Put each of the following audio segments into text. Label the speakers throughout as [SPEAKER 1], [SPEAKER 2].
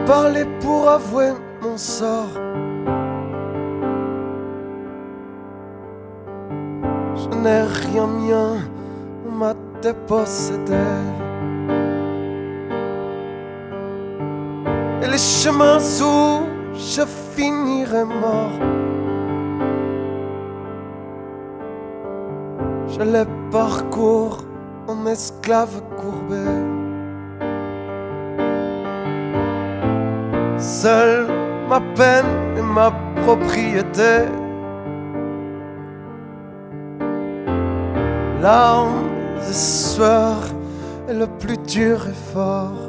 [SPEAKER 1] parler pour avouer mon sort. Je n'ai rien mien, on m'a dépossédé. Et les chemins où je finirai mort, je les parcours en esclave courbé. Seule ma peine et ma propriété, larmes et sueur et le plus dur effort.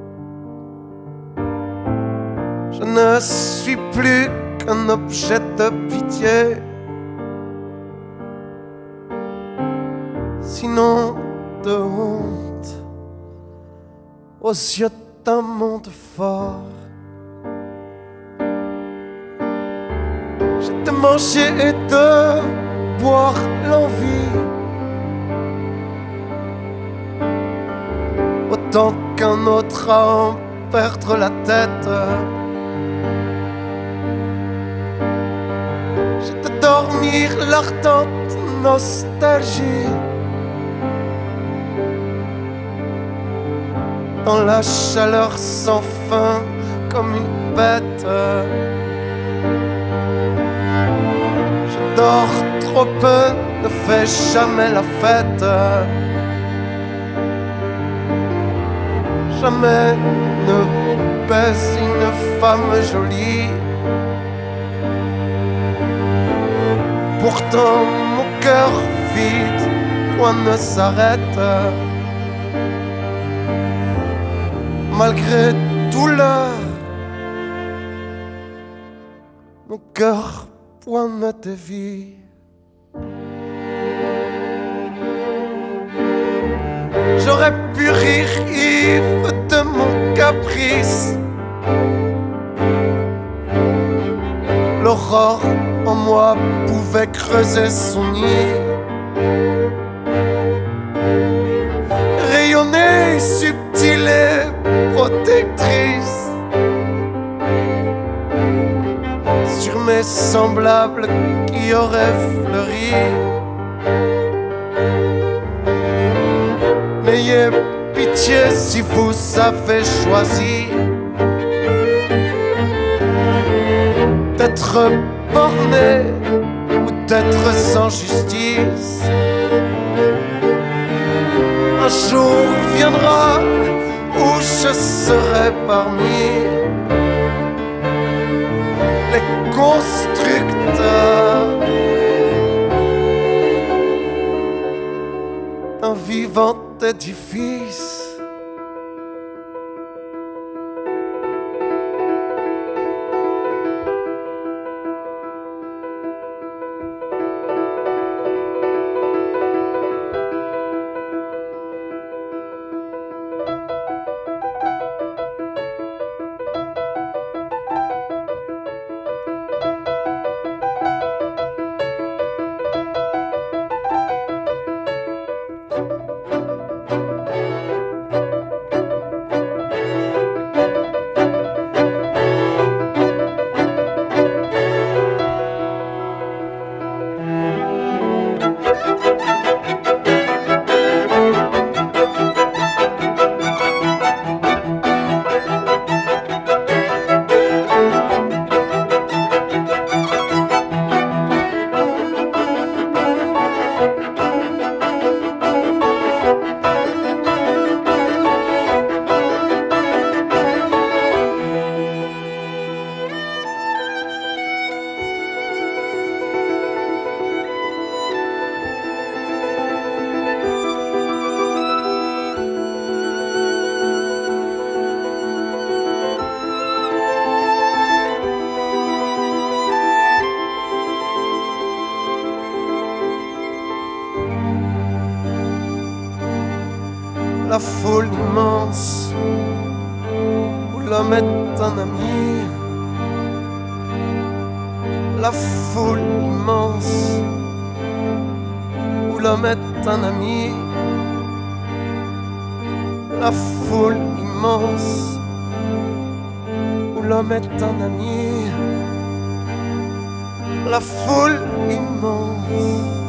[SPEAKER 1] Je ne suis plus qu'un objet de pitié, sinon de honte aux yeux d'un monde fort. J'ai de manger et de boire l'envie, autant qu'un autre à en perdre la tête. J'ai de dormir l'ardente nostalgie dans la chaleur sans fin comme une bête. Je dors trop peu, ne fais jamais la fête. Jamais ne baise une femme jolie. Pourtant mon cœur vide, point ne s'arrête. Malgré douleur, mon cœur point ne dévie. J'aurais pu rire ivre de mon caprice. L'aurore en moi pouvait creuser son nid, rayonner subtile et protectrice sur mes semblables qui auraient fleuri. N'ayez pitié si vous avez choisi d'être borné ou d'être sans justice. Un jour viendra où je serai parmi les constructeurs d'un vivant édifice. La foule immense où l'homme est un ami. La foule immense où l'homme est un ami. La foule immense l'homme est un ami. La foule immense